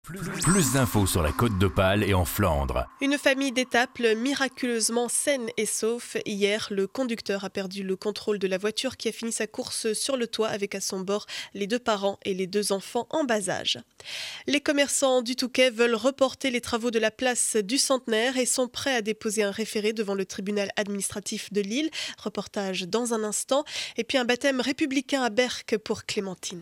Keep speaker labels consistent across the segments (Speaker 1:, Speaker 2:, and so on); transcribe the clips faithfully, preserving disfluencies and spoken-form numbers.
Speaker 1: Plus d'infos sur la Côte d'Opale et en Flandre.
Speaker 2: Une famille d'Étaples miraculeusement saine et sauf. Hier, le conducteur a perdu le contrôle de la voiture qui a fini sa course sur le toit avec à son bord les deux parents et les deux enfants en bas âge. Les commerçants du Touquet veulent reporter les travaux de la place du Centenaire et sont prêts à déposer un référé devant le tribunal administratif de Lille. Reportage dans un instant. Et puis un baptême républicain à Berck pour Clémentine.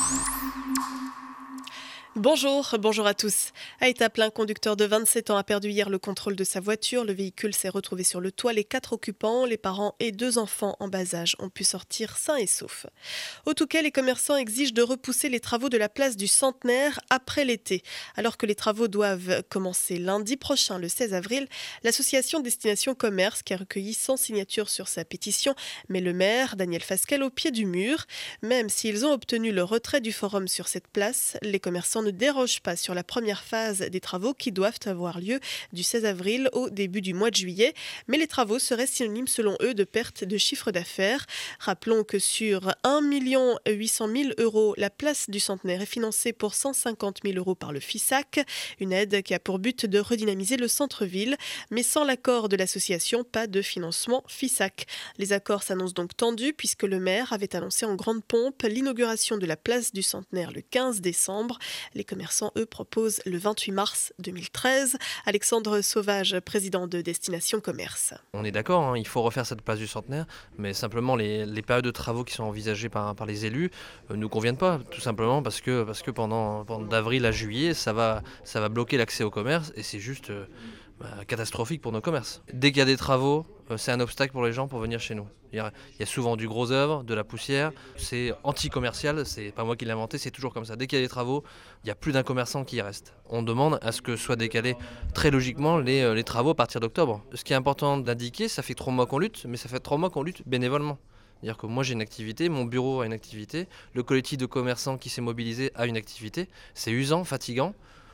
Speaker 2: Bonjour, bonjour à tous. À Étaples, un conducteur de vingt-sept ans a perdu hier le contrôle de sa voiture. Le véhicule s'est retrouvé sur le toit. Les quatre occupants, les parents et deux enfants en bas âge ont pu sortir sains et saufs. Au Touquet, les commerçants exigent de repousser les travaux de la place du Centenaire après l'été. Alors que les travaux doivent commencer lundi prochain, le seize avril, l'association Destination Commerce, qui a recueilli cent signatures sur sa pétition, met le maire, Daniel Fasquelle, au pied du mur. Même s'ils ont obtenu le retrait du forum sur cette place, les commerçants ne dérogent pas sur la première phase des travaux qui doivent avoir lieu du seize avril au début du mois de juillet. Mais les travaux seraient synonymes selon eux de perte de chiffre d'affaires. Rappelons que sur un million huit cent mille euros, la place du Centenaire est financée pour cent cinquante mille euros par le FISAC, une aide qui a pour but de redynamiser le centre-ville. Mais sans l'accord de l'association, pas de financement FISAC. Les accords s'annoncent donc tendus puisque le maire avait annoncé en grande pompe l'inauguration de la place du Centenaire le quinze décembre. Les commerçants, eux, proposent le vingt-huit mars deux mille treize. Alexandre Sauvage, président de Destination Commerce.
Speaker 3: On est d'accord, hein, il faut refaire cette place du Centenaire, mais simplement les, les périodes de travaux qui sont envisagées par, par les élus ne euh, nous conviennent pas, tout simplement parce que, parce que pendant, pendant d'avril à juillet, ça va, ça va bloquer l'accès au commerce et c'est juste euh, bah, catastrophique pour nos commerces. Dès qu'il y a des travaux, euh, c'est un obstacle pour les gens pour venir chez nous. Il y a, il y a souvent du gros œuvre, de la poussière, c'est anti-commercial, c'est pas moi qui l'ai inventé, c'est toujours comme ça. Dès qu'il y a des travaux, il n'y a plus d'un commerçant qui y reste. On demande à ce que soient décalés très logiquement les, les travaux à partir d'octobre. Ce qui est important d'indiquer, ça fait trois mois qu'on lutte, mais ça fait trois mois qu'on lutte bénévolement. C'est-à-dire que moi j'ai une activité, mon bureau a une activité, le collectif de commerçants qui s'est mobilisé a une activité. C'est usant, fatigant.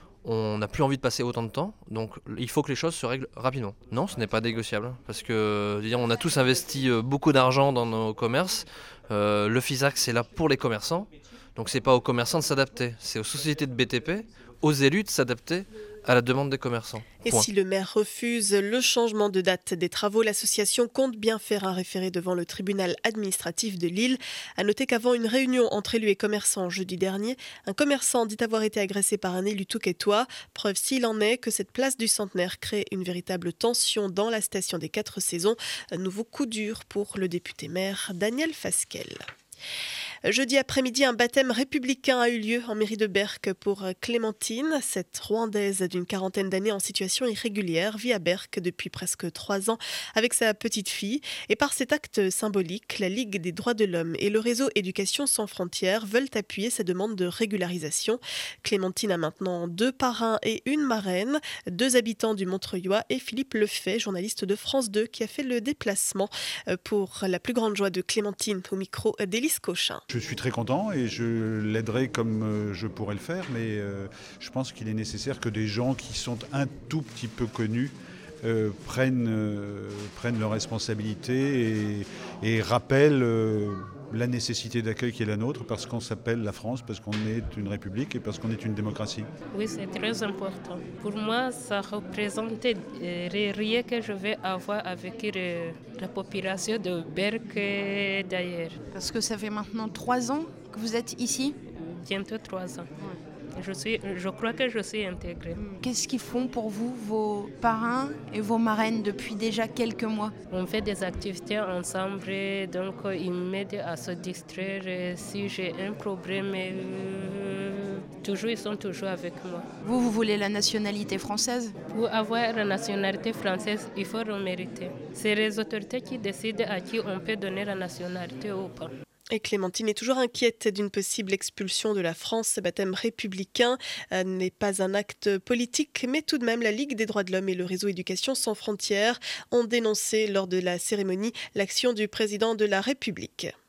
Speaker 3: On n'a plus envie de passer autant de temps, donc il faut que les choses se règlent rapidement. Non, ce n'est pas négociable, parce que dire, on a tous investi beaucoup d'argent dans nos commerces. Euh, le FISAC, c'est là pour les commerçants, donc c'est pas aux commerçants de s'adapter, c'est aux sociétés de B T P, aux élus de s'adapter à la demande des commerçants.
Speaker 2: Et
Speaker 3: Point.
Speaker 2: si le maire refuse le changement de date des travaux, l'association compte bien faire un référé devant le tribunal administratif de Lille. À noter qu'avant une réunion entre élus et commerçants jeudi dernier, un commerçant dit avoir été agressé par un élu touquetois. Preuve s'il en est que cette place du Centenaire crée une véritable tension dans la station des Quatre Saisons. Un nouveau coup dur pour le député maire Daniel Fasquelle. Jeudi après-midi, un baptême républicain a eu lieu en mairie de Berck pour Clémentine. Cette Rwandaise d'une quarantaine d'années en situation irrégulière vit à Berck depuis presque trois ans avec sa petite fille. Et par cet acte symbolique, la Ligue des droits de l'homme et le réseau Éducation sans frontières veulent appuyer sa demande de régularisation. Clémentine a maintenant deux parrains et une marraine, deux habitants du Montreuilois et Philippe Lefay, journaliste de France deux, qui a fait le déplacement pour la plus grande joie de Clémentine au micro d'Élise Cochin.
Speaker 4: Je suis très content et je l'aiderai comme je pourrais le faire, mais je pense qu'il est nécessaire que des gens qui sont un tout petit peu connus euh, prennent, euh, prennent leurs responsabilités et, et rappellent euh, la nécessité d'accueil qui est la nôtre parce qu'on s'appelle la France, parce qu'on est une république et parce qu'on est une démocratie.
Speaker 5: Oui, c'est très important. Pour moi, ça représente rien que je vais avoir avec la population de Berck d'ailleurs.
Speaker 6: Parce que ça fait maintenant trois ans que vous êtes ici ?
Speaker 5: Bientôt trois ans. Ouais. Je, suis, je crois que je suis intégrée.
Speaker 6: Qu'est-ce qu'ils font pour vous, vos parrains et vos marraines, depuis déjà quelques mois ?
Speaker 5: On fait des activités ensemble, donc ils m'aident à se distraire. Si j'ai un problème, euh, toujours, ils sont toujours avec moi.
Speaker 6: Vous, vous voulez la nationalité française ?
Speaker 5: Pour avoir la nationalité française, il faut le mériter. C'est les autorités qui décident à qui on peut donner la nationalité ou pas.
Speaker 2: Et Clémentine est toujours inquiète d'une possible expulsion de la France. Ce baptême républicain euh, n'est pas un acte politique, mais tout de même, la Ligue des droits de l'homme et le réseau Éducation sans frontières ont dénoncé lors de la cérémonie l'action du président de la République.